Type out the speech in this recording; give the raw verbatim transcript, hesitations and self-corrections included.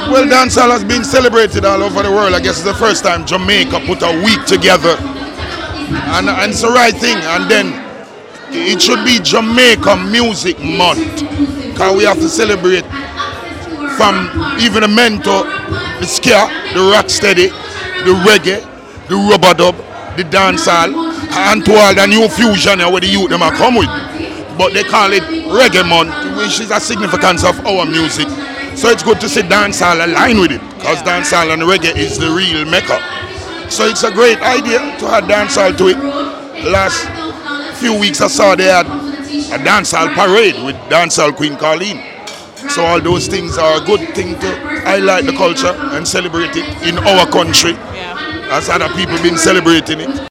Well, dancehall has been celebrated all over the world. I guess it's the first time Jamaica put a week together, and, and it's the right thing. And then it should be Jamaica Music Month, because we have to celebrate from even the mento, the ska, the rocksteady, the reggae, the rubber dub, the dancehall, and to all the new fusion where the youth them are come with. But they call it Reggae Month, which is a significance of our music. So it's good to see dancehall align with it, because dancehall and reggae is the real mecca. So it's a great idea to add dancehall to it. Last few weeks I saw they had a dancehall parade with dancehall Queen Carleen. So all those things are a good thing to highlight the culture and celebrate it in our country, as other people been celebrating it.